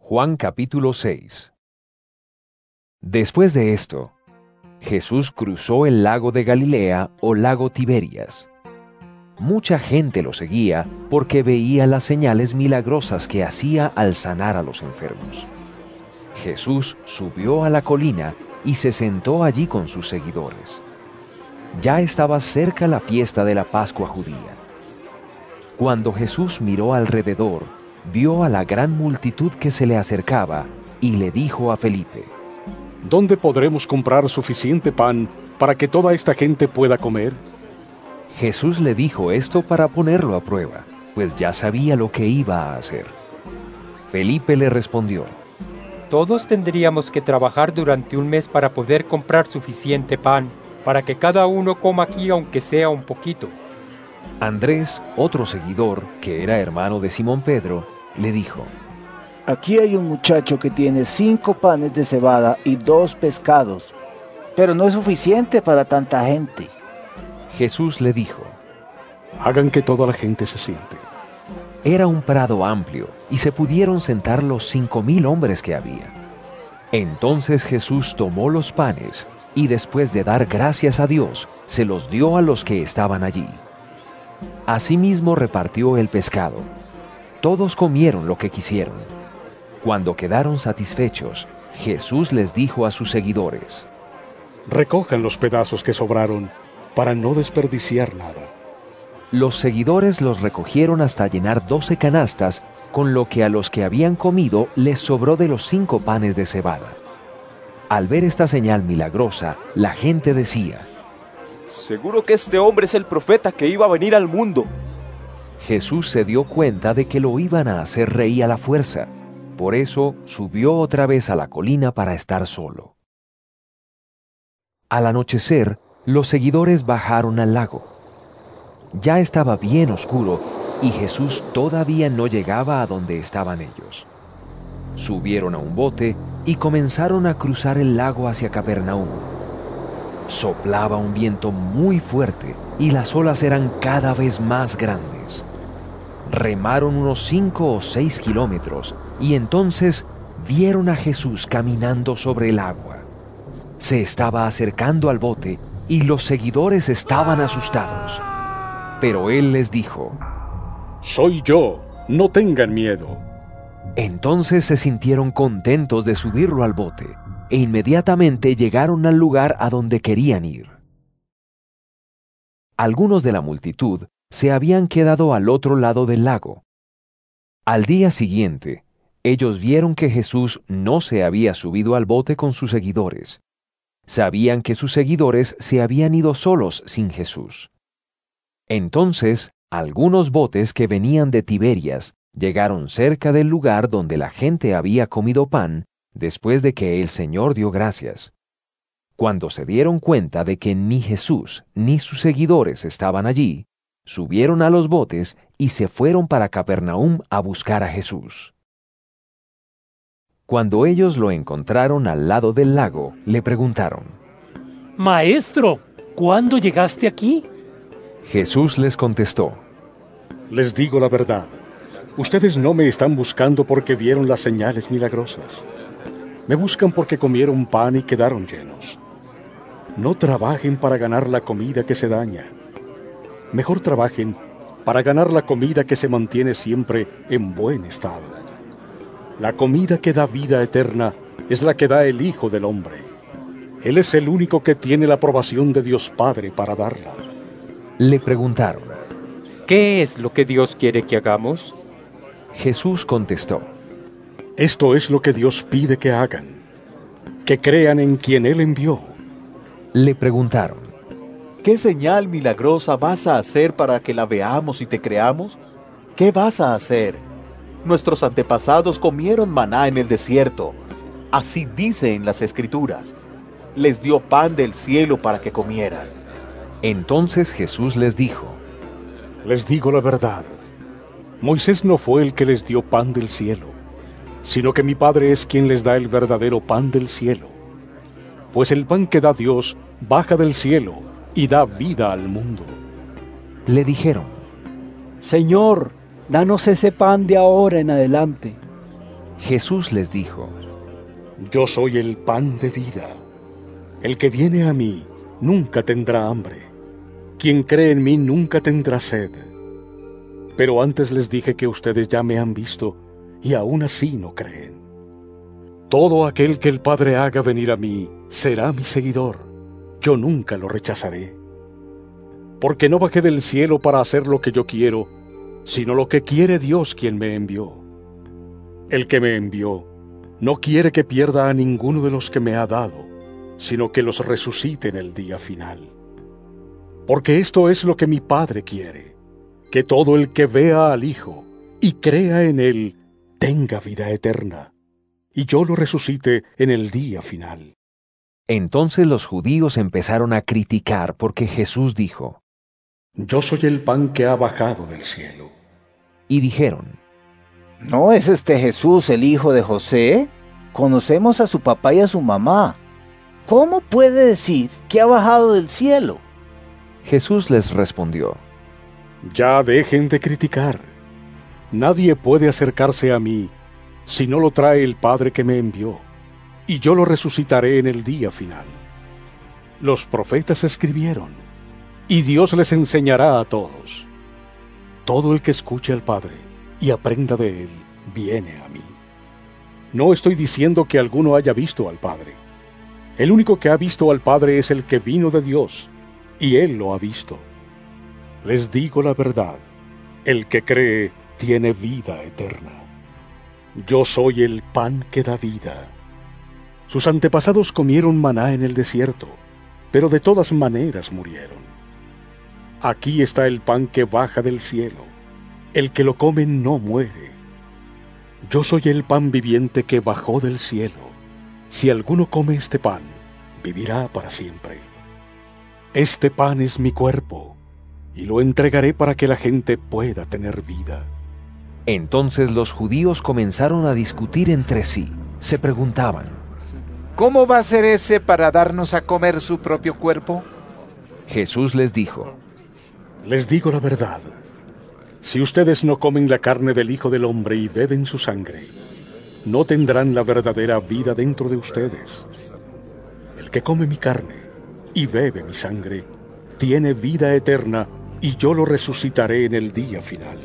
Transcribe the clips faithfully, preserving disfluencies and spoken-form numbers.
Juan capítulo seis. Después de esto, Jesús cruzó el lago de Galilea o lago Tiberias. Mucha gente lo seguía porque veía las señales milagrosas que hacía al sanar a los enfermos. Jesús subió a la colina y se sentó allí con sus seguidores. Ya estaba cerca la fiesta de la Pascua judía. Cuando Jesús miró alrededor, vio a la gran multitud que se le acercaba y le dijo a Felipe: ¿Dónde podremos comprar suficiente pan para que toda esta gente pueda comer? Jesús le dijo esto para ponerlo a prueba, pues ya sabía lo que iba a hacer. Felipe le respondió: Todos tendríamos que trabajar durante un mes para poder comprar suficiente pan, para que cada uno coma aquí aunque sea un poquito. Andrés, otro seguidor, que era hermano de Simón Pedro, le dijo: Aquí hay un muchacho que tiene cinco panes de cebada y dos pescados, pero no es suficiente para tanta gente. Jesús le dijo: Hagan que toda la gente se siente. Era un prado amplio, y se pudieron sentar los cinco mil hombres que había. Entonces Jesús tomó los panes, y después de dar gracias a Dios, se los dio a los que estaban allí. Asimismo repartió el pescado. Todos comieron lo que quisieron. Cuando quedaron satisfechos, Jesús les dijo a sus seguidores: Recojan los pedazos que sobraron, para no desperdiciar nada. Los seguidores los recogieron hasta llenar doce canastas, con lo que a los que habían comido les sobró de los cinco panes de cebada. Al ver esta señal milagrosa, la gente decía: Seguro que este hombre es el profeta que iba a venir al mundo. Jesús se dio cuenta de que lo iban a hacer rey a la fuerza. Por eso subió otra vez a la colina para estar solo. Al anochecer, los seguidores bajaron al lago. Ya estaba bien oscuro y Jesús todavía no llegaba a donde estaban ellos. Subieron a un bote y comenzaron a cruzar el lago hacia Capernaum. Soplaba un viento muy fuerte y las olas eran cada vez más grandes. Remaron unos cinco o seis kilómetros y entonces vieron a Jesús caminando sobre el agua. Se estaba acercando al bote y los seguidores estaban asustados. Pero él les dijo: Soy yo, no tengan miedo. Entonces se sintieron contentos de subirlo al bote e inmediatamente llegaron al lugar a donde querían ir. Algunos de la multitud se habían quedado al otro lado del lago. Al día siguiente, ellos vieron que Jesús no se había subido al bote con sus seguidores. Sabían que sus seguidores se habían ido solos sin Jesús. Entonces, algunos botes que venían de Tiberias llegaron cerca del lugar donde la gente había comido pan después de que el Señor dio gracias. Cuando se dieron cuenta de que ni Jesús ni sus seguidores estaban allí, subieron a los botes y se fueron para Capernaum a buscar a Jesús. Cuando ellos lo encontraron al lado del lago, le preguntaron: Maestro, ¿cuándo llegaste aquí? Jesús les contestó: Les digo la verdad, ustedes no me están buscando porque vieron las señales milagrosas. Me buscan porque comieron pan y quedaron llenos. No trabajen para ganar la comida que se daña. Mejor trabajen para ganar la comida que se mantiene siempre en buen estado. La comida que da vida eterna es la que da el Hijo del Hombre. Él es el único que tiene la aprobación de Dios Padre para darla. Le preguntaron: ¿Qué es lo que Dios quiere que hagamos? Jesús contestó: Esto es lo que Dios pide que hagan, que crean en quien Él envió. Le preguntaron: ¿Qué señal milagrosa vas a hacer para que la veamos y te creamos? ¿Qué vas a hacer? Nuestros antepasados comieron maná en el desierto. Así dice en las Escrituras. Les dio pan del cielo para que comieran. Entonces Jesús les dijo: Les digo la verdad. Moisés no fue el que les dio pan del cielo, sino que mi Padre es quien les da el verdadero pan del cielo. Pues el pan que da Dios baja del cielo y da vida al mundo. Le dijeron: Señor, danos ese pan de ahora en adelante. Jesús les dijo: Yo soy el pan de vida. El que viene a mí nunca tendrá hambre. Quien cree en mí nunca tendrá sed. Pero antes les dije que ustedes ya me han visto y aún así no creen. Todo aquel que el Padre haga venir a mí será mi seguidor. Yo nunca lo rechazaré. Porque no bajé del cielo para hacer lo que yo quiero, sino lo que quiere Dios quien me envió. El que me envió no quiere que pierda a ninguno de los que me ha dado, sino que los resucite en el día final. Porque esto es lo que mi Padre quiere, que todo el que vea al Hijo y crea en Él tenga vida eterna, y yo lo resucite en el día final. Entonces los judíos empezaron a criticar porque Jesús dijo: Yo soy el pan que ha bajado del cielo. Y dijeron: ¿No es este Jesús el hijo de José? Conocemos a su papá y a su mamá. ¿Cómo puede decir que ha bajado del cielo? Jesús les respondió: Ya dejen de criticar. Nadie puede acercarse a mí si no lo trae el Padre que me envió, y yo lo resucitaré en el día final. Los profetas escribieron, y Dios les enseñará a todos. Todo el que escuche al Padre y aprenda de Él, viene a mí. No estoy diciendo que alguno haya visto al Padre. El único que ha visto al Padre es el que vino de Dios, y Él lo ha visto. Les digo la verdad, el que cree tiene vida eterna. Yo soy el pan que da vida. Sus antepasados comieron maná en el desierto, pero de todas maneras murieron. Aquí está el pan que baja del cielo. El que lo come no muere. Yo soy el pan viviente que bajó del cielo. Si alguno come este pan, vivirá para siempre. Este pan es mi cuerpo, y lo entregaré para que la gente pueda tener vida. Entonces los judíos comenzaron a discutir entre sí. Se preguntaban: ¿Cómo va a ser ese para darnos a comer su propio cuerpo? Jesús les dijo: Les digo la verdad. Si ustedes no comen la carne del Hijo del Hombre y beben su sangre, no tendrán la verdadera vida dentro de ustedes. El que come mi carne y bebe mi sangre, tiene vida eterna, y yo lo resucitaré en el día final.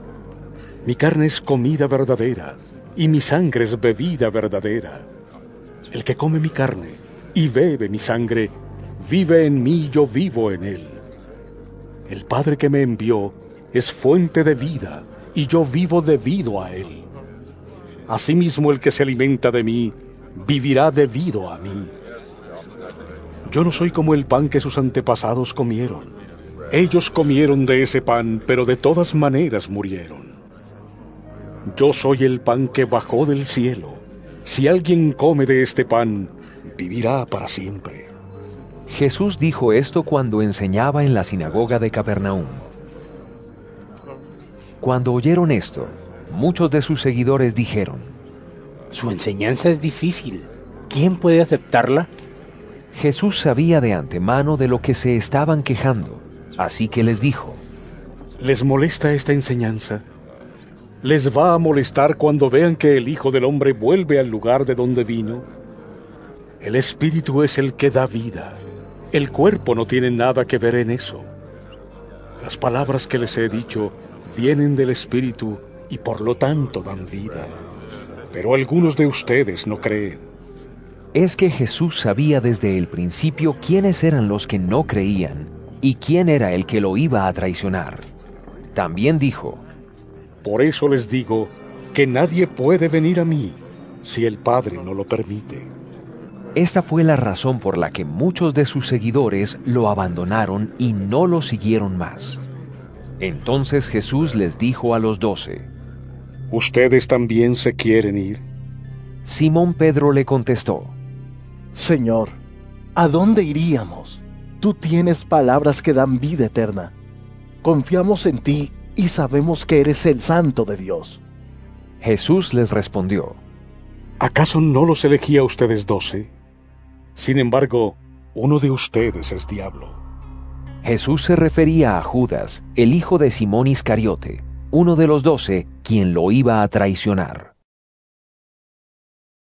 Mi carne es comida verdadera, y mi sangre es bebida verdadera. El que come mi carne y bebe mi sangre, vive en mí y yo vivo en él. El Padre que me envió es fuente de vida, y yo vivo debido a él. Asimismo, el que se alimenta de mí, vivirá debido a mí. Yo no soy como el pan que sus antepasados comieron. Ellos comieron de ese pan, pero de todas maneras murieron. Yo soy el pan que bajó del cielo. Si alguien come de este pan, vivirá para siempre. Jesús dijo esto cuando enseñaba en la sinagoga de Capernaum. Cuando oyeron esto, muchos de sus seguidores dijeron: Su enseñanza es difícil. ¿Quién puede aceptarla? Jesús sabía de antemano de lo que se estaban quejando, así que les dijo: ¿Les molesta esta enseñanza? ¿Les va a molestar cuando vean que el Hijo del Hombre vuelve al lugar de donde vino? El Espíritu es el que da vida. El cuerpo no tiene nada que ver en eso. Las palabras que les he dicho vienen del Espíritu y por lo tanto dan vida. Pero algunos de ustedes no creen. Es que Jesús sabía desde el principio quiénes eran los que no creían y quién era el que lo iba a traicionar. También dijo: Por eso les digo que nadie puede venir a mí si el Padre no lo permite. Esta fue la razón por la que muchos de sus seguidores lo abandonaron y no lo siguieron más. Entonces Jesús les dijo a los doce: ¿Ustedes también se quieren ir? Simón Pedro le contestó: Señor, ¿a dónde iríamos? Tú tienes palabras que dan vida eterna. Confiamos en ti y sabemos que eres el Santo de Dios. Jesús les respondió: ¿Acaso no los elegí a ustedes doce? Sin embargo, uno de ustedes es diablo. Jesús se refería a Judas, el hijo de Simón Iscariote, uno de los doce, quien lo iba a traicionar.